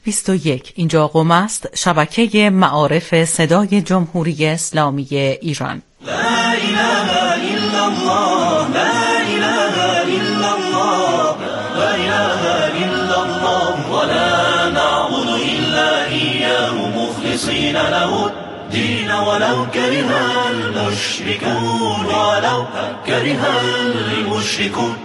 21. اینجا قم است، شبکه معارف صدای جمهوری اسلامی ایران. لا اله الا الله، لا اله الا الله، لا اله الا الله، ولا نعبد الا اياه مخلصين له الدين ولو كره المشركون، ولو كره المشركون.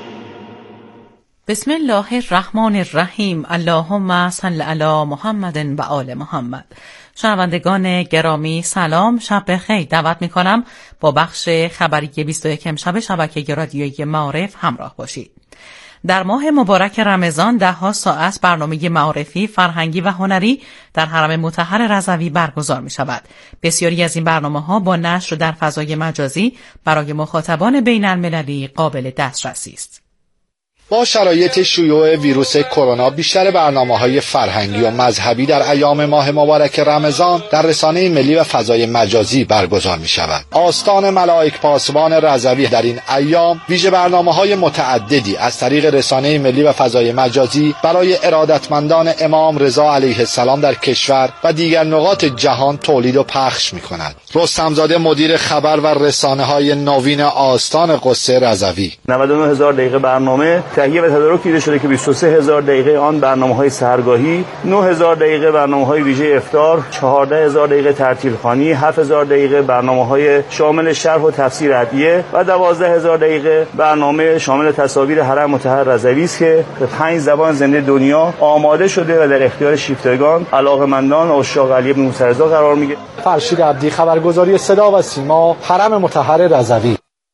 بسم الله الرحمن الرحیم. اللهم صل علی محمد و آل محمد. شنوندگان گرامی سلام، شب بخیر. دعوت میکنم با بخش خبری 21 امشب شبکه رادیویی معارف همراه باشید. در ماه مبارک رمضان ده‌ها ساعت برنامه معارفی، فرهنگی و هنری در حرم مطهر رضوی برگزار می شود. بسیاری از این برنامه‌ها با نشر در فضای مجازی برای مخاطبان بین المللی قابل دسترسی است. با شرایط شیوع ویروس کرونا بیشتر برنامه‌های فرهنگی و مذهبی در ایام ماه مبارک رمضان در رسانه ملی و فضای مجازی برگزار می‌شود. آستان ملائک پاسبان رضوی در این ایام ویژه برنامه‌های متعددی از طریق رسانه ملی و فضای مجازی برای ارادتمندان امام رضا علیه السلام در کشور و دیگر نقاط جهان تولید و پخش می‌کند. رستمزاده مدیر خبر و رسانه‌های نوین آستان قدس رضوی: 99000 دقیقه برنامه تهیه و تدارک دیده شده که 23000 دقیقه آن برنامه‌های سحرگاهی، 9000 دقیقه برنامه‌های ویژه افطار، 14000 دقیقه ترتیل‌خوانی، 7000 دقیقه برنامه‌های شامل شرح و تفسیر ادعیه و 12000 دقیقه برنامه شامل تصاویر حرم مطهر رضوی است که به 5 زبان زنده دنیا آماده شده و در اختیار شیفتگان، علاقه‌مندان و عشاق علی بن موسی رضا قرار می‌گیرد. فرشید عبدی، خبرگزاری صدا و سیما، حرم مطهر رضوی.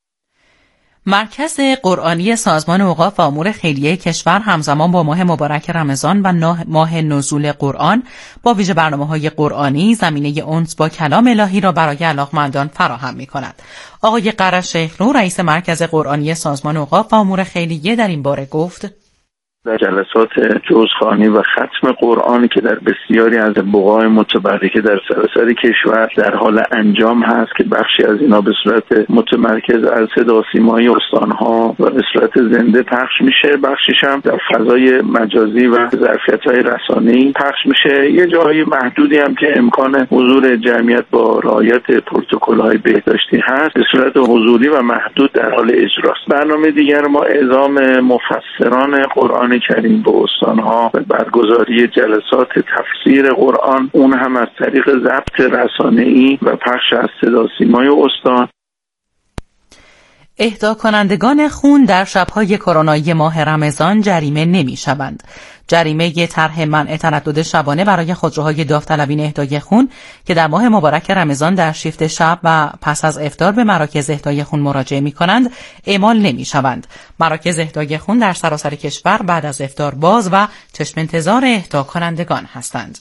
مرکز قرآنی سازمان اوقاف و امور خیریه کشور همزمان با ماه مبارک رمضان و ماه نزول قرآن با ویژه برنامه‌های قرآنی زمینه انس با کلام الهی را برای علاقه‌مندان فراهم می‌کند. آقای قرش شیخلو، رئیس مرکز قرآنی سازمان اوقاف و امور خیریه، در این باره گفت: در جلسات جزخوانی و ختم قرآنی که در بسیاری از بقاع متبرکه در سراسر کشور در حال انجام هست که بخشی از اینا به صورت متمرکز از صدا سیمایی استانها و به صورت زنده پخش میشه، بخشیش هم در فضای مجازی و ظرفیت‌های رسانه‌ای پخش میشه. یه جاهای محدودی هم که امکان حضور جمعیت با رعایت پروتکل‌های بهداشتی هست به صورت حضوری و محدود در حال اجراست. برنامه دیگر ما اعزام مفسران قرآن کریم به استانها و برگزاری جلسات تفسیر قرآن، اون هم از طریق ضبط رسانه‌ای و پخش از صدا سیمای استان. اهدا کنندگان خون در شب‌های کرونایی ماه رمضان جریمه نمی‌شوند. جریمه طرح منع تردد شبانه برای خودروهای داوطلبین اهدای خون که در ماه مبارک رمضان در شیفت شب و پس از افطار به مراکز اهدای خون مراجعه می‌کنند اعمال نمی‌شوند. مراکز اهدای خون در سراسر کشور بعد از افطار باز و چشم انتظار اهدا کنندگان هستند.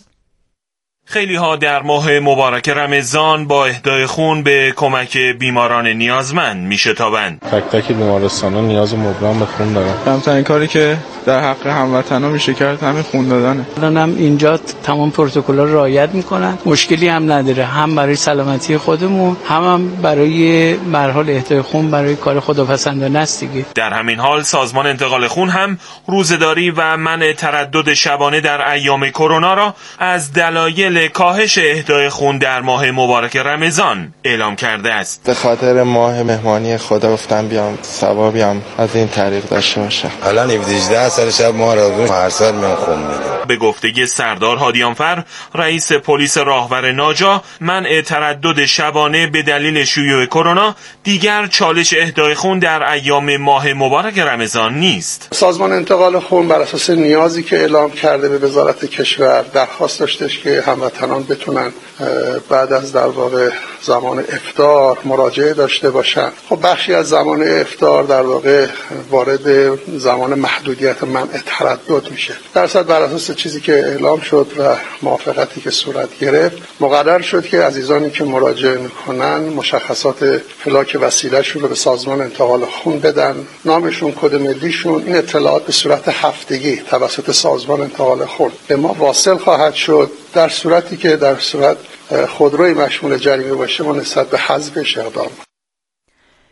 خیلی ها در ماه مبارک رمضان با اهدای خون به کمک بیماران نیازمند میشتابند. تک تک بیمارستان‌ها نیاز مبرم به خون دارن. کمترین کاری که در حق هموطن‌ها میشه کرد همین خون دادنه. الانم اینجا تمام پروتکل‌ها رو رعایت میکنن، مشکلی هم نداره، هم برای سلامتی خودمون هم برای مرحله اهدای خون برای کار خداپسندانه است دیگه. در همین حال سازمان انتقال خون هم روزه‌داری و منع تردد شبانه در ایام کرونا را از دلایل کاهش اهدای خون در ماه مبارک رمضان اعلام کرده است. به خاطر ماه مهمانی خدا گفتم بیام ثوابی هم از این طریق داشته باشم. الان 18 سال شب ما را هر سال میام خون میدیم. به گفته سردار هادیانفر، رئیس پلیس راهور ناجا، منع تردد شبانه به دلیل شیوع کرونا دیگر چالش اهدای خون در ایام ماه مبارک رمضان نیست. سازمان انتقال خون بر اساس نیازی که اعلام کرده به وزارت کشور درخواست داشتش که هموطنان بتونن بعد از در واقع زمان افطار مراجعه داشته باشن. خب بخشی از زمان افطار در واقع وارد زمان محدودیت منع تردد میشه. درصد بر اساس چیزی که اعلام شد و موافقتی که صورت گرفت مقرر شد که عزیزانی که مراجعه میکنن مشخصات فلاک وسیله‌شون رو به سازمان انتقال خون بدن، نامشون، کد ملیشون. این اطلاعات به صورت هفتگی توسط سازمان انتقال خون به ما واصل خواهد شد. در صورتی که در صورت خودروی مشمول جریمه باشه ما نسبت به حذفش اقدام.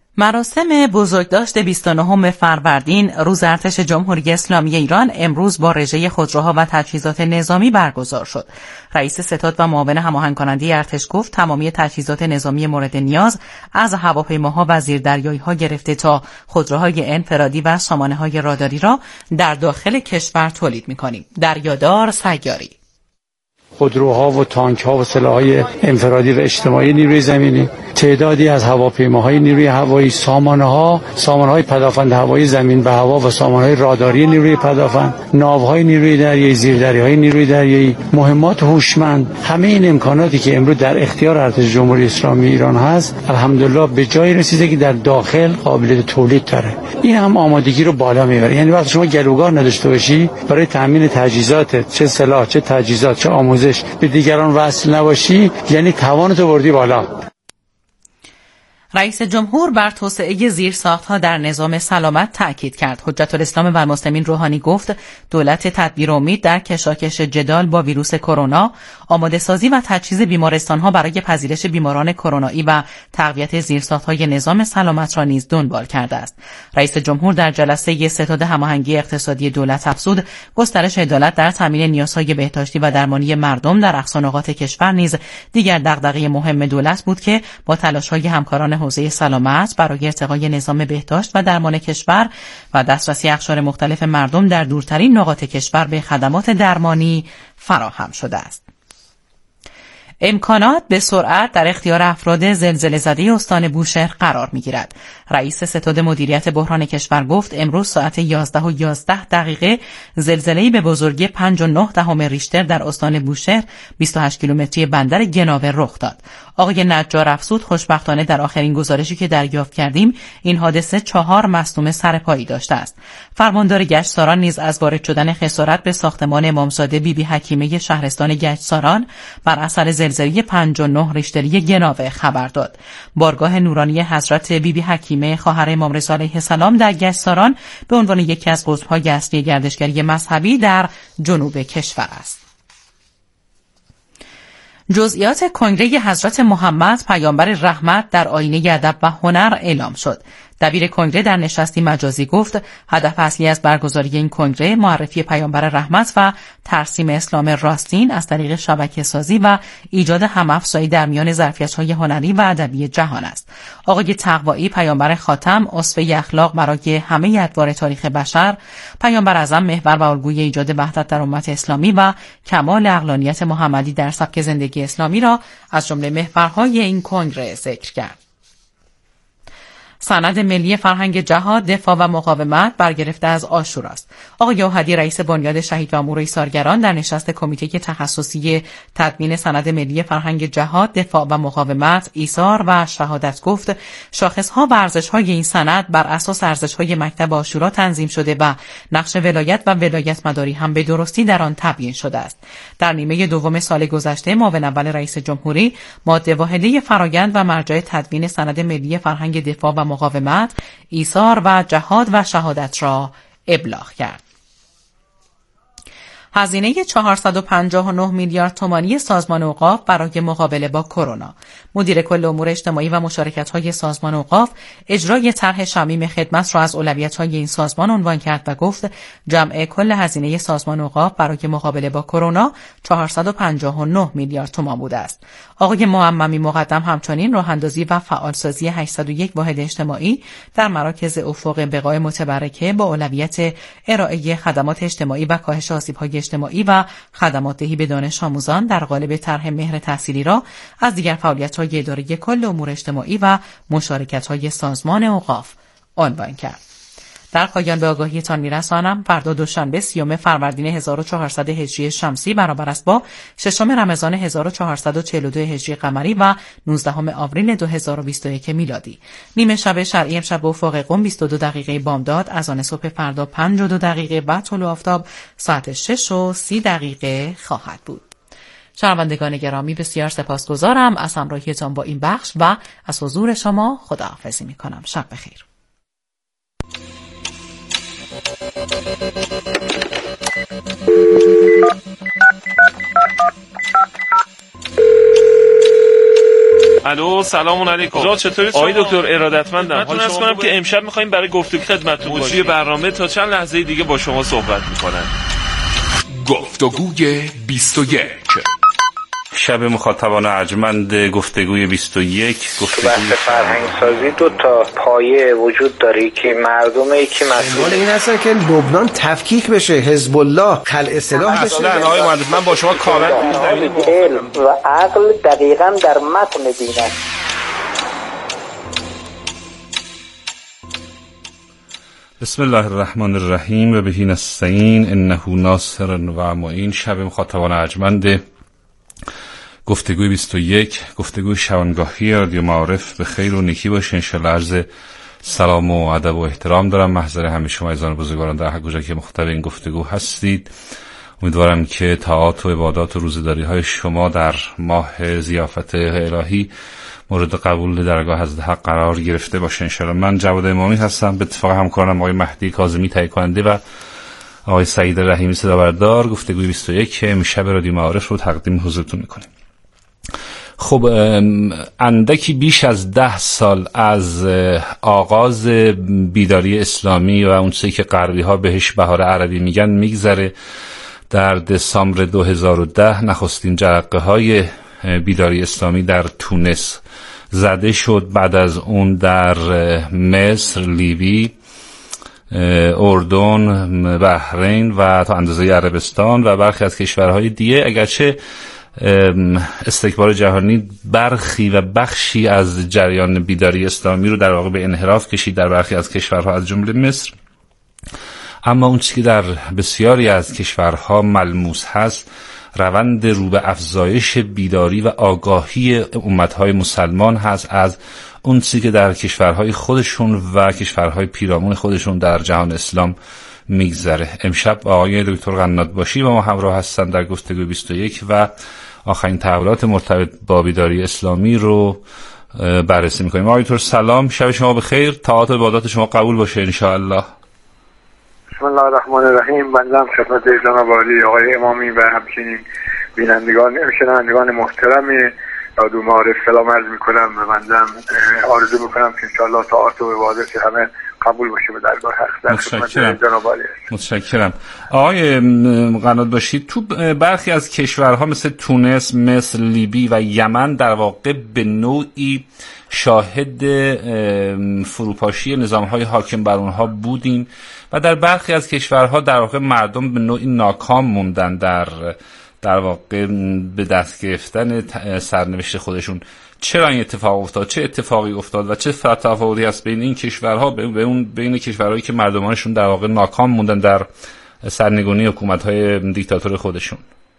مراسم بزرگداشت 29 فروردین روز ارتش جمهوری اسلامی ایران امروز با رژه خودروها و تجهیزات نظامی برگزار شد. رئیس ستاد و معاون هماهنگ کننده ارتش گفت تمامی تجهیزات نظامی مورد نیاز از هواپیماها و زیردریایی‌ها گرفته تا خودروهای انفرادی و سامانه‌های راداری را در داخل کشور تولید می‌کنیم. دریادار سیاری: خودروها و تانک‌ها و سلاح‌های انفرادی و اجتماعی نیروی زمینی، تعدادی از هواپیماهای نیروی هوایی، سامانه‌های پدافند هوایی زمین به هوا و سامانه‌های راداری نیروی پدافند، ناوهای نیروی دریایی، زیردریایی‌های نیروی دریایی، مهمات هوشمند، همه این امکاناتی که امروز در اختیار ارتش جمهوری اسلامی ایران هست، الحمدلله به جای رسیده که در داخل قابلیت تولید داره. این هم آمادگی رو بالا میبره. یعنی وقتی شما گلوگاه نداشته باشی برای تامین تجهیزات، چه سلاح، چه تجهیزات، چه آموزش، به دیگران وصل نباشی، یعنی توانتو بردی بالا. رئیس جمهور بر توسعه زیرساخت‌ها در نظام سلامت تأکید کرد. حجت الاسلام و المسلمین روحانی گفت دولت تدبیر امید در کشاکش جدال با ویروس کرونا، آماده سازی و تجهیز بیمارستان‌ها برای پذیرش بیماران کرونایی و تقویت زیرساخت‌های نظام سلامت را نیز دنبال کرده است. رئیس جمهور در جلسه ستاد هماهنگی اقتصادی دولت افزود گسترش عدالت در تامین نیازهای بهداشتی و درمانی مردم در اقصانقاط کشور نیز دیگر دغدغه مهم دولت بود که با تلاش‌های همکاران حوزه سلامت برای ارتقای نظام بهداشت و درمان کشور و دسترسی اقشار مختلف مردم در دورترین نقاط کشور به خدمات درمانی فراهم شده است. امکانات به سرعت در اختیار افراد زلزله زده استان بوشهر قرار می‌گیرد. رئیس ستاد مدیریت بحران کشور گفت امروز ساعت 11:11 زلزله‌ای به بزرگی 5.9 ریشتر در استان بوشهر 28 کیلومتری بندر گناوه رخ داد. آقای نجار افزود خوشبختانه در آخرین گزارشی که دریافت کردیم این حادثه 4 مصدوم سرپایی داشته است. فرماندار گشتساران نیز از وارد شدن خسارت به ساختمان امامزاده بیبی حکیمه شهرستان گشتساران بر اثر زلزله 5.9 ریشتری گناوه خبر داد. بارگاه نورانی حضرت بیبی حکیمه خواهر امام رضا علیه السلام در گشتساران به عنوان یکی از قطب‌های اصلی گردشگری مذهبی در جنوب کشور است. جزئیات کنگره حضرت محمد پیامبر رحمت در آینه ادب و هنر اعلام شد. دبیر کنگره در نشستی مجازی گفت هدف اصلی از برگزاری این کنگره معرفی پیامبر رحمت و ترسیم اسلام راستین از طریق شبکه‌سازی و ایجاد هم‌افزایی در میان ظرفیت‌های هنری و ادبی جهان است. آقای تقوایی پیامبر خاتم، اسوه اخلاق برای همه ادوار تاریخ بشر، پیامبر اعظم محور و الگوی ایجاد وحدت در امت اسلامی و کمال عقلانیت محمدی در سبک زندگی اسلامی را از جمله محورهای این کنگره ذکر کرد. سند ملی فرهنگ جهاد، دفاع و مقاومت برگرفته از عاشورا است. آقای اوحدی رئیس بنیاد شهید و امور ایثارگران در نشست کمیته تخصصی تدوین سند ملی فرهنگ جهاد، دفاع و مقاومت، ایثار و شهادت گفت شاخص‌ها و ارزش‌های این سند بر اساس ارزش‌های مکتب عاشورا تنظیم شده و نقش ولایت و ولایت مداری هم به درستی در آن تبیین شده است. در نیمه دوم سال گذشته معاون اول رئیس جمهوری ماده واحده فرآیند و مرجع تدوین سند ملی فرهنگ دفاع و مقاومت، ایثار و جهاد و شهادت را ابلاغ کرد. هزینه 459 میلیارد تومانی سازمان اوقاف برای مقابله با کرونا. مدیر کل امور اجتماعی و مشارکت‌های سازمان اوقاف اجرای طرح شمیم خدمت را از اولویت‌های این سازمان عنوان کرد و گفت جمع کل هزینه سازمان اوقاف برای مقابله با کرونا 459 میلیارد تومان بوده است. آقای معممی مقدم همچنین راه‌اندازی و فعالسازی 801 واحد اجتماعی در مراکز افق بقای متبرکه با اولویت ارائه خدمات اجتماعی و کاهش آسیب‌های اجتماعی و خدمات دهی به دانش آموزان در قالب طرح مهر تحصیلی را از دیگر فعالیت‌های اداری کل امور اجتماعی و مشارکت‌های سازمان اوقاف عنوان کرد. در پایان به آگاهیتان می‌رسانم فردا دوشنبه 30 فروردین 1400 هجری شمسی برابر است با 6 رمضان 1442 هجری قمری و 19 آوریل 2021 میلادی. نیمه شب شرعی امشب به افق قم 22 دقیقه بامداد، از آن صبح فردا 52 دقیقه بعد طلوع آفتاب ساعت 6:30 خواهد بود. شنوندگان گرامی بسیار سپاسگزارم از همراهیتان با این بخش و از حضور شما خداحافظی می‌کنم. شب بخیر. الو سلام علیکم. چطوری آقای دکتر ارادتمندم. حال شما کنم که امشب می‌خوایم برای گفتگو خدمتتون باشیم. موضوع برنامه تا چند لحظه دیگه با شما صحبت می‌کنن. گفتگوی 21 شب مخاطبان ارجمند گفتگوی 21 گفتگوی فرهنگسازی دو تا پایه وجود داره که مردمه که مسئول این هستن که لبنان تفکیک بشه، حزب الله خلع سلاح بشه. نه آقای مهندس من با شما کاملا علم و عقل دقیقاً در متن دین است. بسم الله الرحمن الرحیم و بهی نستعین انه ناصر و معین. شب مخاطبان ارجمند گفتگوی 21 گفتگوی شبانگاهی رادیو معارف به خیر و نیکی باشه. انشالله عرض سلام و ادب و احترام دارم محضر همه شما عزیزان بزرگواران در هر کجا که مخاطب این گفتگو هستید. امیدوارم که طاعات و عبادات و روزداری های شما در ماه ضیافت الهی مورد قبول درگاه حضرت حق قرار گرفته باشه انشالله. من جواد امامی هستم، به اتفاق همکارم آقای مهدی کاظمی تهیه کننده و آقای سعید رحیمی صدابردار گفتگوی 21 امشب رادیو معارف رو تقدیم حضورتون میکنیم. خب اندکی بیش از 10 سال از آغاز بیداری اسلامی و اون چیزی که غربی ها بهش بهار عربی میگن میگذره. در دسامبر 2010 نخستین جرقه های بیداری اسلامی در تونس زده شد. بعد از اون در مصر، لیبی، اردن، بحرین و تا اندازه عربستان و برخی از کشورهای دیگه. اگرچه استکبار جهانی برخی و بخشی از جریان بیداری اسلامی رو در واقع به انحراف کشید در برخی از کشورها از جمله مصر، اما اون چیزی که در بسیاری از کشورها ملموس هست روند رو به افزایش بیداری و آگاهی امتهای مسلمان هست از اون چیزی که در کشورهای خودشون و کشورهای پیرامون خودشون در جهان اسلام میگذره. امشب آقای دکتر قنات‌باشی با ما همراه هستن در گفتگوی 21 و آخرین تحولات مرتبط با بیداری اسلامی رو بررسی میکنیم. آقای دکتر سلام، شب شما بخیر، طاعات و عبادات شما قبول باشه ان شاء الله. بسم الله الرحمن الرحیم. بنده خدمت جناب عالی آقای امامی و همچنین بینندگان شنوندگان محترم رادیو معارف سلام عرض میکنم و بنده آرزو میکنم که ان شاء الله طاعات و عبادات همه قبول باشه به درگاه حق. در خدمت جناب عالی است. متشکرم. آقای قنات‌باشی، تو برخی از کشورها مثل تونس، مصر، لیبی و یمن در واقع به نوعی شاهد فروپاشی نظام‌های حاکم بر اونها بودیم و در برخی از کشورها در واقع مردم به نوعی ناکام موندن در واقع به دست گرفتن سرنوشت خودشون. چرا این اتفاق افتاد؟ چه اتفاقی افتاد و چه تفاوتی هست بین این کشورها بین کشورهایی که مردمانشون در واقع ناکام موندن در سرنگونی حکومت‌های دیکتاتور خودشون؟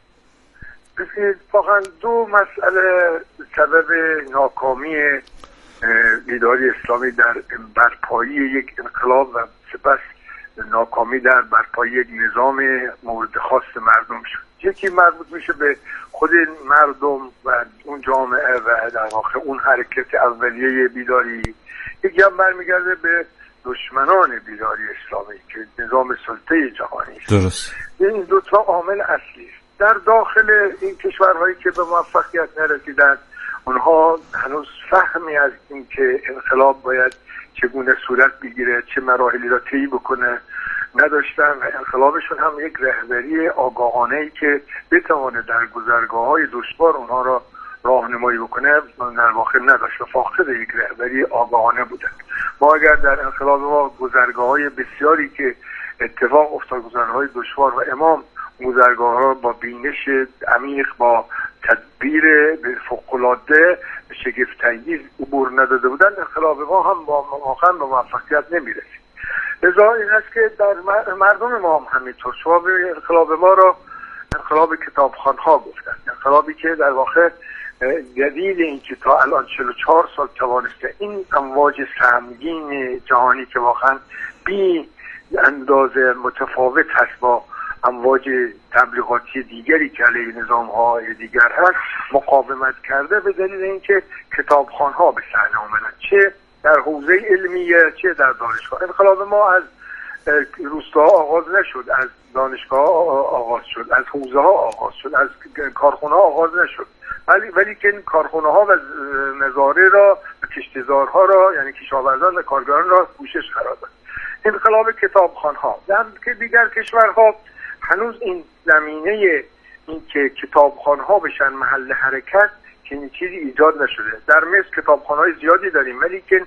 ببینید واقعا دو مسئله سبب ناکامی بیداری اسلامی در برپایی یک انقلاب و سپس ناکامی در برپایی یک نظام مورد خاص مردم شد. یکی مربوط میشه به خود مردم و اون جامعه و در واقع اون حرکت اولیه بیداری، یکی هم برمیگرده به دشمنان بیداری اسلامی که نظام سلطه جهانی است. درست. این دو تا عامل اصلی است. در داخل این کشورهایی که به موفقیت نرسیدند اونها هنوز فهمی از این که انقلاب باید چگونه صورت بگیره، چه مراحلی را طی بکنه نداشتن و انقلابشون هم یک رهبری آگاهانه‌ای که بتوانه در گذرگاه‌های دشوار اونها را راهنمایی بکنه در واقع نداشت و فاقد یک رهبری آگاهانه بودند. ما اگر در انقلاب ما گذرگاه‌های بسیاری که اتفاق افتاد، گذرگاه‌های دشوار و امام گذرگاه‌ها با بینش عمیق، با تدبیر فوق‌العاده شگفت‌انگیز عبور نداده بودند، انقلاب ما هم واقعا به موفقیت نمی‌رسید. لذا این است که در مردم ما هم همینطور شما ببینید انقلاب ما را انقلاب کتابخوان‌ها گفتند، انقلابی که در واقع دلیل این که تا الان 44 سال توانسته این امواج سهمگین جهانی که واقعا بی اندازه متفاوت هست با امواج تبلیغاتی دیگری که علیه نظام‌های دیگر هست مقاومت کرده، به دلیل اینکه کتابخوان‌ها به صحنه آمدند، چه در حوزه علمیه چه در دانشگاه. انقلاب ما از روستاها آغاز نشد، از دانشگاه آغاز شد، از حوزه ها آغاز شد، از کارخونه ها آغاز نشد، ولی که کارخونه ها و نظاره را و کشتزارها را، یعنی کشاورزان و کارگران را پوشش قرار داد. انقلاب کتابخوان ها در دیگر کشورها هنوز این زمینه این که کتابخوان ها بشن محل حرکت که این چیزی ایجاد نشده. در مصر کتابخوان های زیادی داریم، ولی که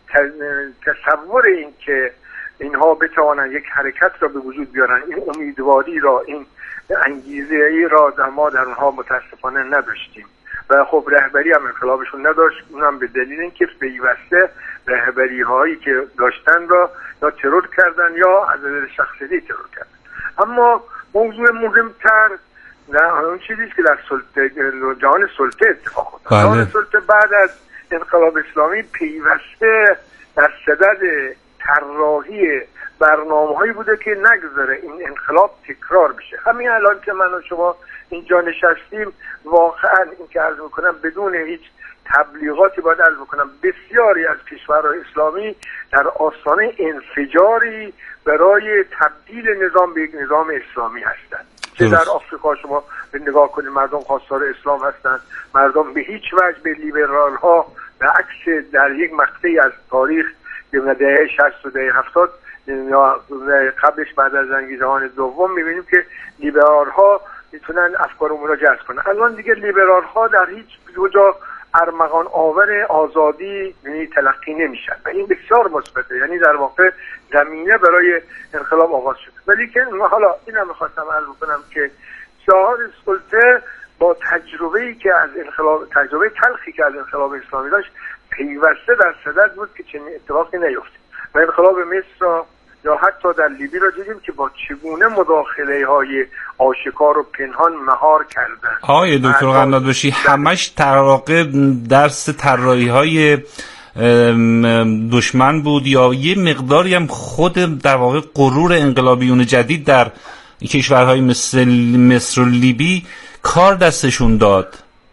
تصور این که اینها بتوانند یک حرکت را به وجود بیارن، این امیدواری را، این انگیزه ای را ما در اونها متاسفانه نداشتیم و خب رهبری هم انقلابشون نداشت. اونم به دلیل اینکه پیوسته رهبری هایی که داشتن را یا ترور کردن یا از نظر شخصی ترور کردن. اما موضوع مهمتر اون چیزی که در جهان سلطه اتفاق افتاد. جهان سلطه بعد از انقلاب اسلامی پیوسته در صدد طراحی برنامه‌هایی بوده که نگذاره این انقلاب تکرار بشه. همین الان که من و شما اینجا نشستیم، واقعا این که عرض میکنم بدون هیچ تبلیغاتی باید عرض میکنم بسیاری از کشورهای اسلامی در آستانه انفجاری برای تبدیل نظام به یک نظام اسلامی هستند. که در آفریقا شما به نگاه کنید، مردم خواستار اسلام هستند، مردم به هیچ وجه به لیبرال ها به عکس در یک مقطعی از تاریخ در دهه 60 و دهه 70 یا قبلش بعد از جنگ جهانی دوم میبینیم که لیبرال ها میتونن افکارمون رو جذب کنن. الان دیگه لیبرال ها در هیچ جا ارمغان آور آزادی تلقی نمیشن و این بسیار مثبته، یعنی در واقع زمینه برای انقلاب آغاز شده. ولی که حالا اینم می‌خواستم عرض کنم که جهان سلطه با تجربه‌ای که از انقلاب، تجربه تلخی که از انقلاب اسلامی داشت، پیوسته در صدد بود که چنین اتفاقی نیفته و انقلاب مصر را یا حتی در لیبی را دیدیم که با چگونه مداخله‌های آشکار و پنهان مهار کردن. آقای دکتر قنادباشی همش در واقع درس طراحی‌های دشمن بود یا یه مقداری هم خود در واقع غرور انقلابیون جدید در کشورهای مثل مصر و لیبی کار دستشون داد؟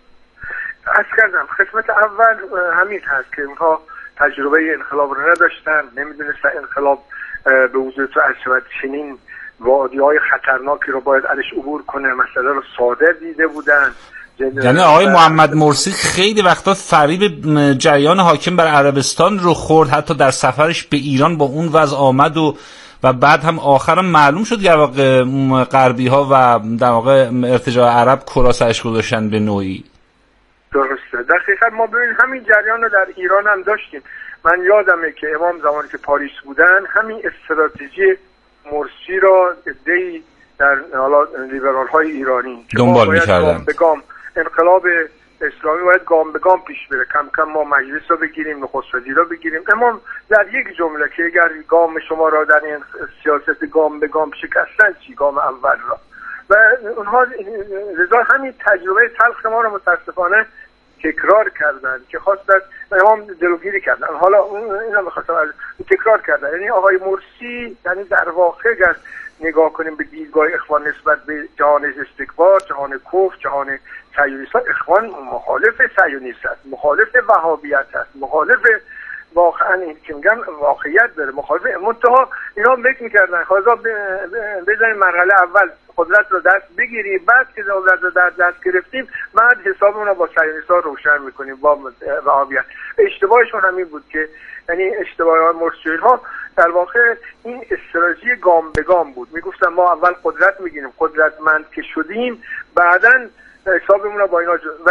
از کردم خدمت اول همین هست که اونها تجربه انقلاب رو نداشتن، نمیدونستن انقلاب به وجود تو از شود چنین وادی‌های خطرناکی رو باید ازش عبور کنه، مسئله رو ساده دیده بودن. یعنی آقای محمد مرسی خیلی وقتا فریب جریان حاکم بر عربستان رو خورد، حتی در سفرش به ایران با اون وضع آمد و بعد هم آخرم معلوم شد در واقع غربی ها و در واقع ارتجاع عرب کراسش گذاشتن به نوعی. درسته. در حقیقت ما ببینید همین جریان رو در ایران هم داشتیم. من یادمه که امام زمانی که پاریس بودن همین استراتژی مرسی را عده‌ای در حالا لیبرال های ایرانی دنبال می‌کردن. انقلاب اسلامی باید گام به گام پیش بره، کم کم ما مجلس رو بگیریم، نخست وزیر رو بگیریم. امام در یک جمله که اگر گام شما را در این سیاست گام به گام شکستن چی، گام اول را، و اونها لذا همین تجربه تلخ ما رو متاسفانه تکرار کردن که خواستن امام جلوگیری کردن. حالا اینا می‌خواستم تکرار کردن، یعنی آقای مرسی یعنی در واقع اگر نگاه کنیم به دیدگاه اخوان نسبت به جهان استکبار، جهان کفر، جهان صهیونیست، اخوان مخالف صهیونیست است، مخالف وهابیت است، مخالف واقعا این که میگن واقعیت داره، مخالف منتها اینا فکر می‌کردن خدا بزنیم مرحله اول قدرت رو دست بگیریم، بعد که قدرت رو در دست گرفتیم بعد حسابمون رو با صهیونیست‌ها روشن می‌کنیم با وهابیت. اشتباهشون همین بود که یعنی اشتباه مرسیون ها در واقع این استراتژی گام به گام بود. میگفتن ما اول قدرت میگیریم، قدرتمند که شدیم بعداً حسابمون رو با اینا و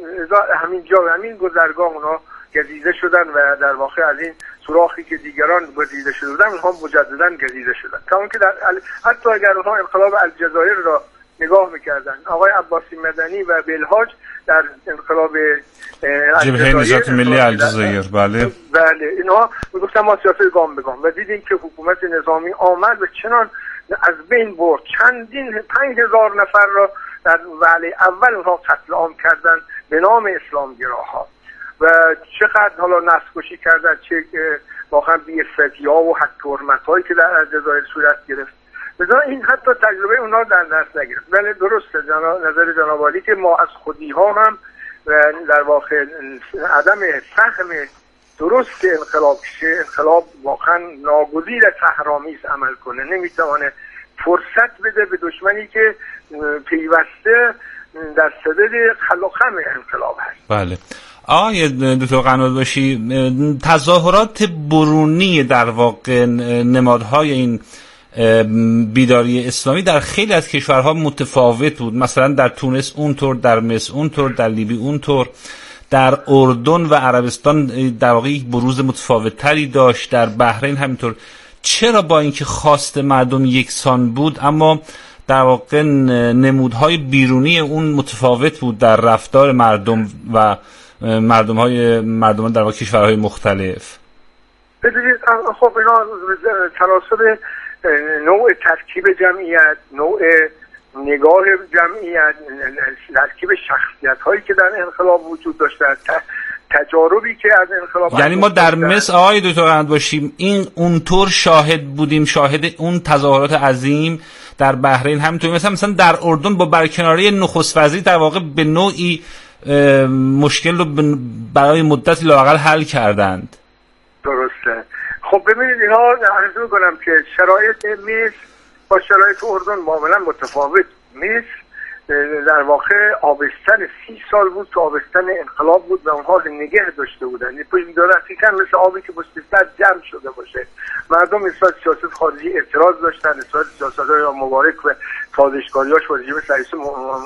همین گذرگاه اونا گزیده شدن و در واقع از این سوراخی که دیگران گزیده شده بودن اونها مجددا گزیده شدن. تا اون که حتی اگر اونها انقلاب الجزایر را نگاه میکردن، آقای عباسی مدنی و بلحاج در انقلاب جبهه نجات ملی الجزایر بله اینها میگفتن ما سیاست گام به گام و دیدیم که حکومت نظامی آمد و چنان از بین برد، چندین 5000 نفر را در وهله اول اونها قتل عام کردن به نام اسلامگراها و چقدر حالا نسل‌کشی کردن، چه واقعا بی‌عفتی ها و حق حرمت‌هایی که در الجزایر صورت گرفت. مثلا این حتی تجربه اونها در دست نگرفت. ولی درسته نظر جناب عالی که ما از خودی ها هم در واقع عدم فهم درست انقلاب شه، انقلاب واقعا ناگزیر تحرامیز عمل کنه، نمیتونه فرصت بده به دشمنی که پیوسته در صدد خم انقلاب هست. بله. آقای دکتر قنات‌باشی، تظاهرات برونی در واقع نمادهای این بیداری اسلامی در خیلی از کشورها متفاوت بود. مثلا در تونس اونطور، در مصر اونطور، در لیبی اونطور، در اردن و عربستان در واقع یک بروز متفاوت‌تری داشت، در بحرین همینطور. چرا با اینکه خواست مردم یکسان بود اما در واقع نمودهای بیرونی اون متفاوت بود در رفتار مردم و مردمان در واقع کشورهای مختلف؟ ببینید خب اینا تناسب نوع ترکیب جمعیت، نوع نگاه جمعیت، ترکیب شخصیت هایی که در انقلاب وجود داشته، تجاربی که از انقلاب، یعنی ما در مصر آقای دکتر قنات‌باشی این اونطور شاهد بودیم، شاهد اون تظاهرات عظیم. در بحرین همینطور، مثلا در اردن با برکناری نخست وزیر در واقع به نوعی مشکل رو برای مدت لااقل حل کردند. درسته. خب ببینید اینا عرض می‌کنم که شرایط مصر با شرایط اردن معاملا متفاوت. مصر در واقع آبستن 30 سال بود که آبستن انقلاب بود و اونها نگه داشته بودن. این دقیقاً مثل آبی که بسیار جمع شده باشه. مردم نسبت سیاست خارجی اعتراض داشتن، نسبت سیاست‌های مبارک و سازشکاریاش با رژیم رئیسی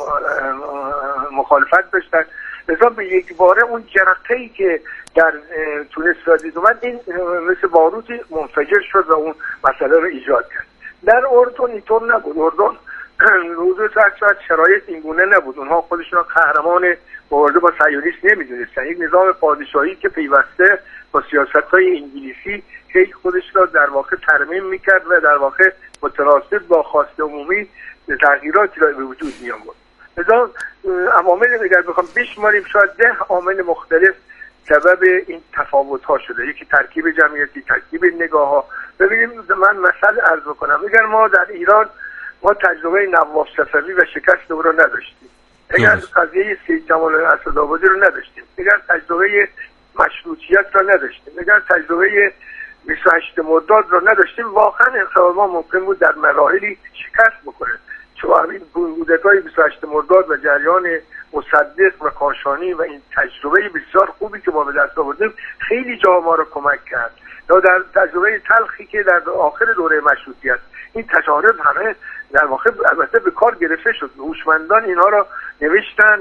مخالفت داشتن. لذا به یک باره اون جرقه‌ای که در تونس پدید اومد، این مثل باروتی منفجر شد و اون مسئله رو ایجاد کرد. در اردن اینطور نبود. اردن روز ساعت شرایط اینگونه نبود. اونها خودشون قهرمان مبارزه با صهیونیسم نمیدونستن. یک نظام پادشاهی که پیوسته با سیاست‌های انگلیسی که خودش را در واقع ترمیم میکرد و در واقع متناسب با خواست عمومی تغییراتی را به وجود می آورد. لذا عوامل اگر بخوام بشماریم شاید 10 عامل مختلف سبب این تفاوت‌ها شده. یکی ترکیب جمعیتی، ترکیب نگاه‌ها. ببینیم من مثال عرض بکنم. اگر ما در ایران ما تجربه نواف صفوی و شکست او رو نداشتیم، اگر قضیه سید جمال اسدآبادی رو نداشتیم، اگر تجربه مشروطیت رو نداشتیم، اگر تجربه 28 مرداد رو نداشتیم، واقعا انقلاب ما ممکن بود در مراحلی شکست بکنه. چون این بودتای 28 مرداد و جریان مصدق و کاشانی و این تجربه بسیار خوبی که ما به دست آوردیم خیلی جا ما رو کمک کرد. یا در تجربه تلخی که در آخر دوره مشروطیت این تجارب همه در واقع البته به کار گرفته شد. هوشمندان اینها را نوشتن،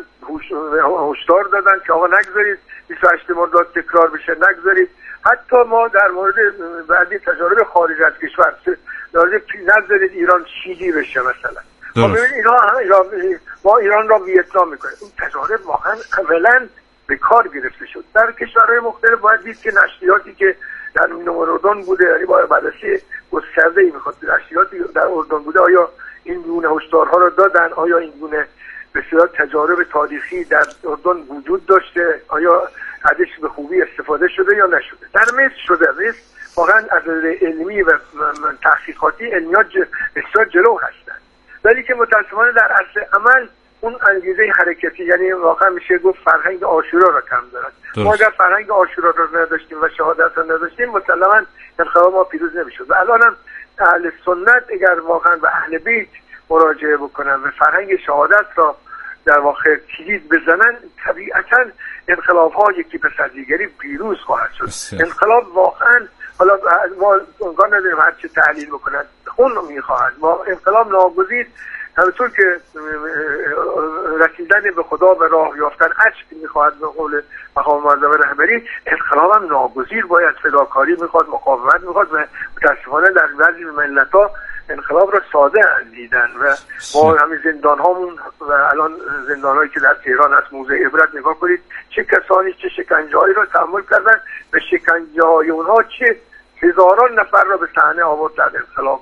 هشدار دادن که آقا نگذارید 28 مرداد تکرار بشه، نگذارید. حتی ما در مورد بعضی تجارب خارج از کشور نگذارید ایران شیلی بشه مثلا. ما ببینید ما ایران را ویتنام میکنیم. این تجارب واقعا اولا به کار گرفته شد. در کشورهای مختلف باید دید که نشریاتی که در اردن بوده، یعنی باید بررسی گسترده‌ای میخواد نشریاتی در اردن بوده، آیا این گونه هشدارها را دادن؟ آیا این گونه بسیار تجارب تاریخی در اردن وجود داشته؟ آیا ازش به خوبی استفاده شده یا نشده؟ در مصر شده. مصر واقعا از علمی و تحقیقاتی علمیات بسیار جلو هستند، ولی که متاسفانه در اصل عمل اون انگیزه حرکتی، یعنی واقعا میشه گفت فرهنگ عاشورا را کم دارد. ما اگر فرهنگ عاشورا را نداشتیم و شهادت را نداشتیم مسلماً انقلاب ما پیروز نمیشد. و الان هم اهل سنت اگر واقعا به اهل بیت مراجعه بکنن و فرهنگ شهادت را در واقع کلید بزنن، طبیعتاً انقلاب ها یکی پس از دیگری پیروز خواهد شد. انقلاب واقعا، حالا ما امکان نداریم هر چه تحلیل بکنن، خون میخواهد. ما انقلاب ناگزیر، همونطور که رسیدن به خدا و راه یافتن اشک میخواهد به قول مقام معظم رهبری، انقلاب هم ناگزیر باید فداکاری میخواد، مقاومت میخواد. و متاسفانه در بعضی ملت‌ها انقلاب را ساده اندیدن و ما همین زندان هامون و الان زندان هایی که در تهران هست، موزه عبرت، نگاه کنید چه کسانی چه شکنجه هایی را تحمل کردن و شکنجه های اونها چه هزاران نفر را به صحنه آورد در انقلاب.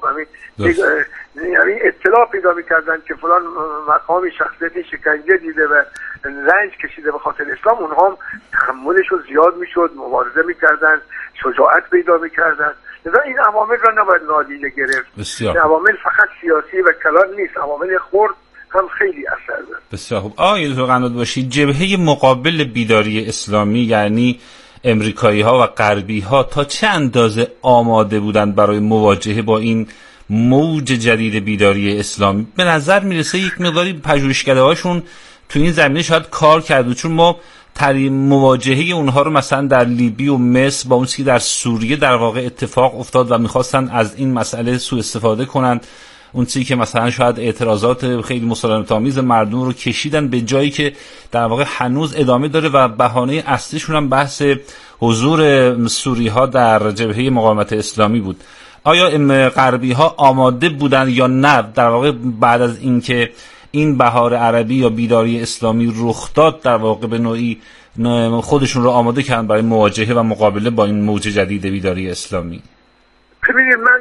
یعنی اطلاع پیدا می‌کردن که فلان مقامی شخصیتی شکنجه دیده و رنج کشیده به خاطر اسلام، اونها هم تحملشون زیاد میشد، مبارزه می‌کردن، شجاعت پیدا می‌کردن. لذا این عوامل را نباید نادیده گرفت. این عوامل فقط سیاسی و کلان نیست، عوامل خرد هم خیلی اثر داره. بسیار خوب. آقای دکتر قنات‌باشی، جبهه مقابل بیداری اسلامی یعنی امریکایی ها و غربی ها تا چه اندازه آماده بودند برای مواجهه با این موج جدید بیداری اسلامی؟ به نظر میرسه یک مقداری پژوهشکده هاشون تو این زمینه شاید کار کرد، چون ما مواجهه اونها رو مثلا در لیبی و مصر با اون چیزی در سوریه در واقع اتفاق افتاد و میخواستن از این مسئله سوء استفاده کنند. اون چیزی که مثلا شاید اعتراضات خیلی مسالمت‌آمیز مردم رو کشیدن به جایی که در واقع هنوز ادامه داره و بهانه اصلیشون هم بحث حضور سوری‌ها در جبهه مقاومت اسلامی بود. آیا غربی‌ها آماده بودن یا نه در واقع بعد از اینکه این بهار عربی یا بیداری اسلامی رخ داد در واقع به نوعی خودشون رو آماده کردن برای مواجهه و مقابله با این موج جدید بیداری اسلامی؟ ببینید، من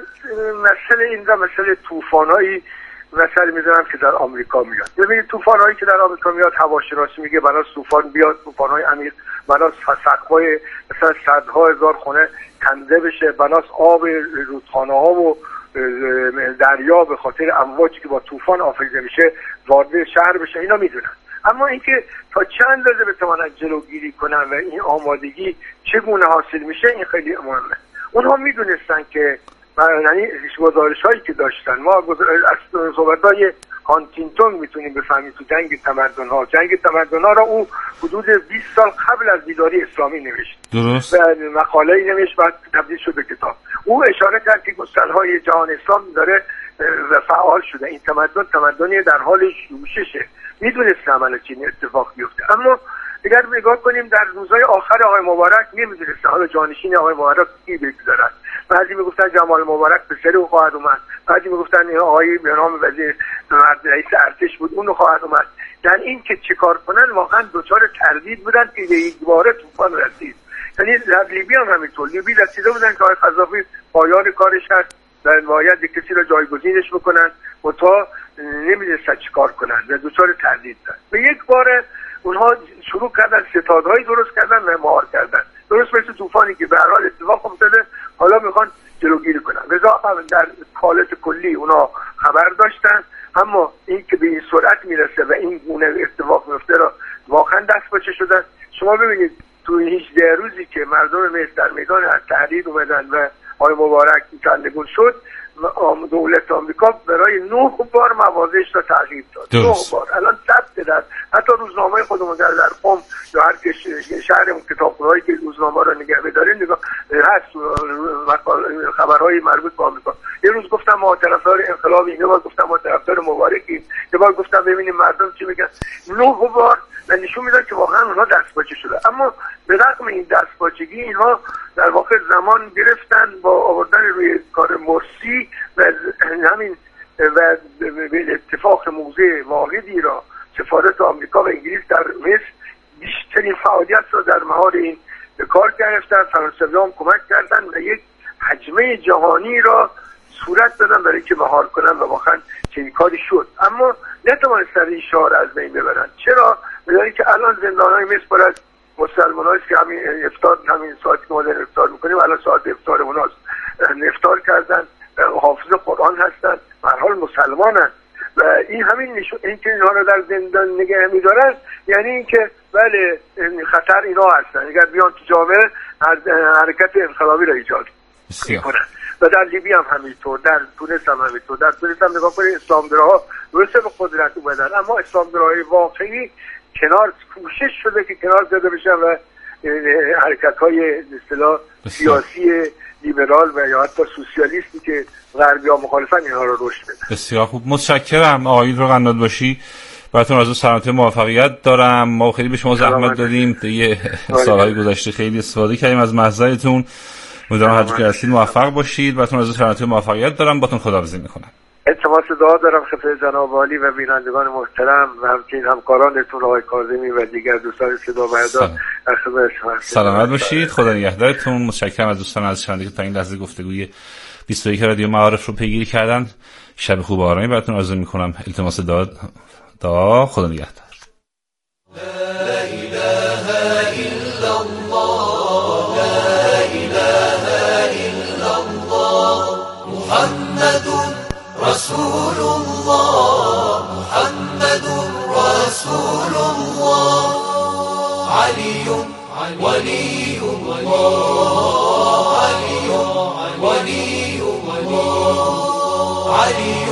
مسئله طوفان‌هایی مثلا میذارم که در آمریکا میاد. ببینید طوفان‌هایی که در آمریکا میاد، هواشناسی میگه بناس طوفان بیاد، طوفان‌های عمیق، بناس سقف‌های مثلا صدها هزار خونه کنده بشه، بناس آب رودخانه‌ها و دریا به خاطر امواجی که با طوفان آفریده میشه وارد شهر بشه، اینا میدونن. اما اینکه تا چند اندازه بتونن جلوگیری کنن و این آمادگی چگونه حاصل میشه، این خیلی مهمه. اونها میدونستن که یعنی گزارش‌هایی که داشتن، ما از صحبت‌های هانتینگتون میتونیم بفهمیم تو جنگ تمدن‌ها را او حدود 20 سال قبل از بیداری اسلامی نوشت. درست. و مقاله‌ای نوشت بعد تبدیل شد به کتاب. او اشاره کرد که گسترهای جهان اسلام داره و فعال شده، این تمدنی در حال جوششه. میدونست عملا چه اتفاق بیفته. اما اگر نگاه کنیم در روزهای آخر آقای مبارک نمیدونستن حالا جانشین آقای مبارک کی بگذارن. بعضی میگفتن جمال مبارک به سر او خواهد اومد، بعضی میگفتن آقای به نام وزیر رئیس ارتش بود اون خواهد اومد. در این که چیکار کنن واقعا دچار تردید بودن که یک باره طوفان رسید. یعنی در لیبی هم همینطور، لیبی رسیده بودن که آقای قذافی پایان کارش هست و باید کسی را جایگزینش بکنن و تا نمیدونستن چیکار کنن و دچار تردید شدن. به یک باره اونها شروع کردن ستادهایی درست کردن و مهار کردن، درست مثل طوفانی که به هر حال اتفاق افتاده، حالا میخوان جلوگیری کنن. لذا در حالت کلی اونا خبر داشتن، اما این که به این سرعت میرسه و این گونه اتفاق میفته را واقعا دست باچه شدن. شما ببینید تو 18 روزی که مردم مصر در میدان تحریر اومدن و آقای مبارک سرنگون شد، دولت آمریکا برای 9 بار موازش را تغییر داد. 9 بار. الان ثبت در حتی روزنامه خودمون در قم یا هر شهرمون کتابخونه‌ای که روزنامه را نگه بداره هست خبرهای مربوط به آمریکا. یه روز گفتم ما طرفدار انقلابی، یه بار گفتم ما طرفدار مبارکی، یه بار گفتم ببینیم مردم چی میگن. 9 بار و نشون میده که واقعا اونها دستپاچه شده. اما به رغم این دستپاچگی اینها در واقع زمان گرفتن با آوردن روی کار مرسی و همین و به اتفاق موضع واحدی را سفارت آمریکا و انگلیس در مصر بیشترین فعالیت را در مهار این به کار گرفتن. فرانسویان کمک کردن و یک حجمه جهانی را صورت دادن برای که مهار کنن و واقعا چنین کاری شد. اما نتوانستن این شعار از بین ببرن. چرا؟ بدانید که الان زندان‌های مصر پر از مسلمان‌هایی که همین افطار، همین ساعتی که ما داریم افطار می‌کنیم الان ساعت افطار اوناست، افطار کردن، حافظ قرآن هستن، به هر حال مسلمانن و این همین نشون این که اینها رو در زندان نگه می‌دارن یعنی اینکه بله خطر اینا هستن، اگر بیان تو جامعه حرکت انقلابی را ایجاد می‌کنن. و در لیبی هم همینطور، در تونس هم همینطور. در تونس هم نگاه کنید اسلامگراها درسته به قدرت اومدن، اما اسلامگراهای واقعی کنار کوشش شده که کنار زده بشن و حرکت‌های به اصطلاح سیاسی لیبرال و یا حتی سوسیالیستی که غربی‌ها مخالفن اینها رو رشد بدن. بسیار خوب، متشکرم آقای قنات باشی. براتون آرزوی سلامتی موفقیت دارم. ما خیلی به شما زحمت دادیم، طی سال‌های گذشته خیلی استفاده کردیم از محضرتون. امیدوارم هر جا که هستید موفق باشید. براتون آرزوی سلامتی موفقیت دارم. باتون خداحافظی می‌کنم. التماس دعا دارم خدمت جناب عالی و بینندگان محترم و همچنین همکارانتون آقای کاظمی و دیگر دوستان صدا بردار در خدمت شما. سلامت باشید. خدا نگهدارتون. متشکرم از دوستان از شنونده که تا این لحظه گفتگوی 21 رادیو معارف رو پیگیری کردن. شب خوب و آرامی براتون آرزو می‌کنم. التماس دعا. خدا نگهدار. لا اله الا الله، لا اله الا الله، محمد رسول الله، محمد رسول الله، علی ولي الله علي ولي الله علي